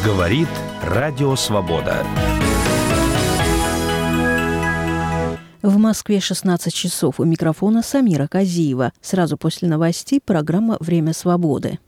Говорит Радио Свобода. В Москве 16 часов. У микрофона Самира Казиева. Сразу после новостей программа «Время свободы».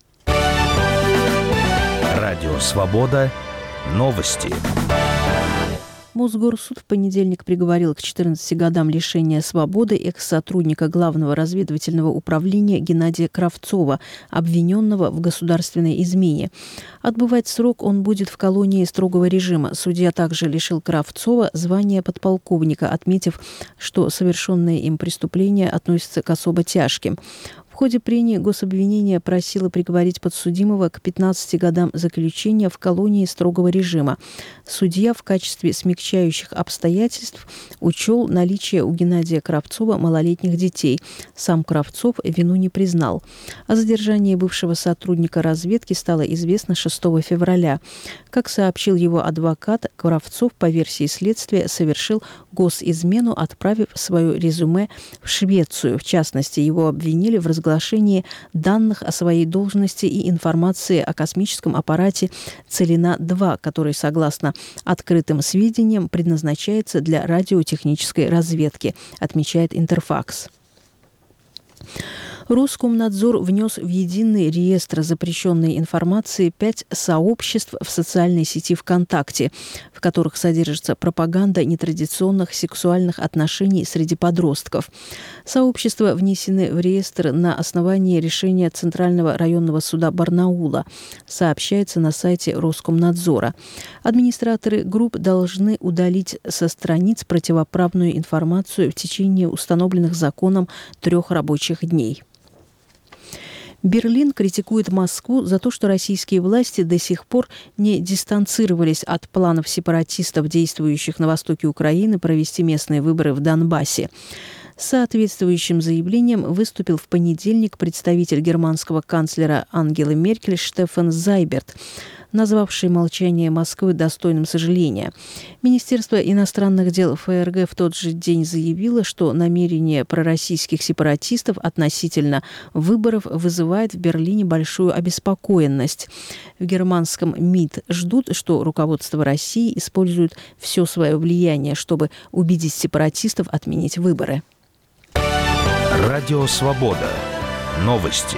Радио Свобода. Новости. Мосгорсуд в понедельник приговорил к 14 годам лишения свободы экс-сотрудника Главного разведывательного управления Геннадия Кравцова, обвиненного в государственной измене. Отбывать срок он будет в колонии строгого режима. Судья также лишил Кравцова звания подполковника, отметив, что совершенные им преступления относятся к особо тяжким. В ходе прения гособвинение просило приговорить подсудимого к 15 годам заключения в колонии строгого режима. Судья в качестве смягчающих обстоятельств учел наличие у Геннадия Кравцова малолетних детей. Сам Кравцов вину не признал. О задержании бывшего сотрудника разведки стало известно 6 февраля. Как сообщил его адвокат, Кравцов, по версии следствия, совершил госизмену, отправив свое резюме в Швецию. В частности, его обвинили в разглашении данных о своей должности и информации о космическом аппарате «Целина-2», который, согласно открытым сведениям, предназначается для радиотехнической разведки, отмечает Интерфакс. Роскомнадзор внес в единый реестр запрещенной информации 5 сообществ в социальной сети ВКонтакте, в которых содержится пропаганда нетрадиционных сексуальных отношений среди подростков. Сообщества внесены в реестр на основании решения Центрального районного суда Барнаула, сообщается на сайте Роскомнадзора. Администраторы групп должны удалить со страниц противоправную информацию в течение установленных законом 3 рабочих дней. Берлин критикует Москву за то, что российские власти до сих пор не дистанцировались от планов сепаратистов, действующих на востоке Украины, провести местные выборы в Донбассе. С соответствующим заявлением выступил в понедельник представитель германского канцлера Ангелы Меркель Штефан Зайберт, назвавший молчание Москвы достойным сожаления. Министерство иностранных дел ФРГ в тот же день заявило, что намерение пророссийских сепаратистов относительно выборов вызывает в Берлине большую обеспокоенность. В германском МИД ждут, что руководство России использует все свое влияние, чтобы убедить сепаратистов отменить выборы. Радио Свобода. Новости.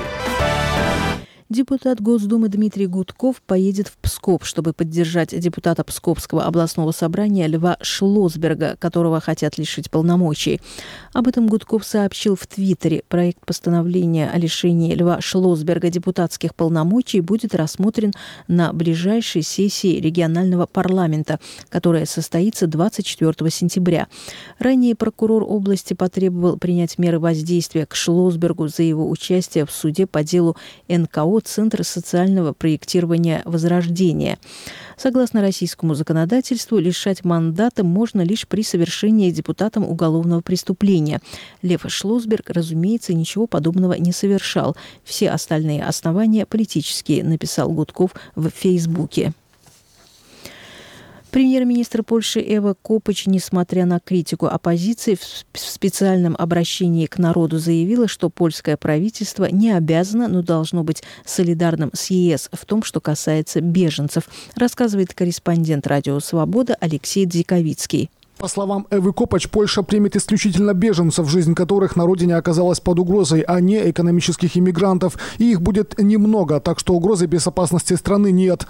Депутат Госдумы Дмитрий Гудков поедет в Псков, чтобы поддержать депутата Псковского областного собрания Льва Шлосберга, которого хотят лишить полномочий. Об этом Гудков сообщил в Твиттере. Проект постановления о лишении Льва Шлосберга депутатских полномочий будет рассмотрен на ближайшей сессии регионального парламента, которая состоится 24 сентября. Ранее прокурор области потребовал принять меры воздействия к Шлосбергу за его участие в суде по делу НКО Центр социального проектирования «Возрождение». Согласно российскому законодательству, лишать мандата можно лишь при совершении депутатом уголовного преступления. Лев Шлосберг, разумеется, ничего подобного не совершал. Все остальные основания политические, написал Гудков в Фейсбуке. Премьер-министр Польши Эва Копач, несмотря на критику оппозиции, в специальном обращении к народу заявила, что польское правительство не обязано, но должно быть солидарным с ЕС в том, что касается беженцев, рассказывает корреспондент «Радио Свобода» Алексей Дзиковицкий. По словам Эвы Копач, Польша примет исключительно беженцев, жизнь которых на родине оказалась под угрозой, а не экономических иммигрантов. И их будет немного, так что угрозы безопасности страны нет.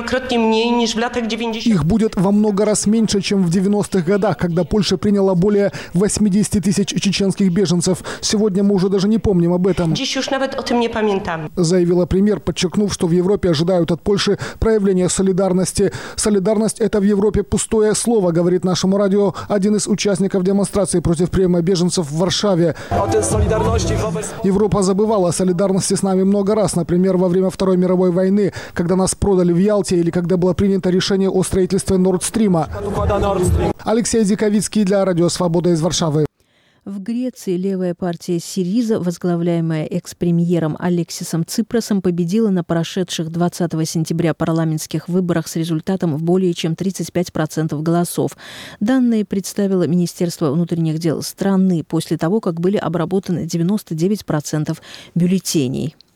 Их будет во много раз меньше, чем в 90-х годах, когда Польша приняла более 80 тысяч чеченских беженцев. Сегодня мы уже даже не помним об этом. Заявила премьер, подчеркнув, что в Европе ожидают от Польши проявления солидарности. Солидарность – это в Европе пустое слово, говорит нашему радио один из участников демонстрации против приема беженцев в Варшаве. Европа забывала о солидарности с нами много раз, например, во время Второй мировой войны, когда нас продали в Ялте или когда было принято решение о строительстве Норд-Стрима. Алексей Дзиковицкий для Радио Свобода из Варшавы. В Греции левая партия Сириза, возглавляемая экс-премьером Алексисом Ципросом, победила на прошедших 20 сентября парламентских выборах с результатом в более чем 35% голосов. Данные представило Министерство внутренних дел страны после того, как были обработаны 99% бюллетеней.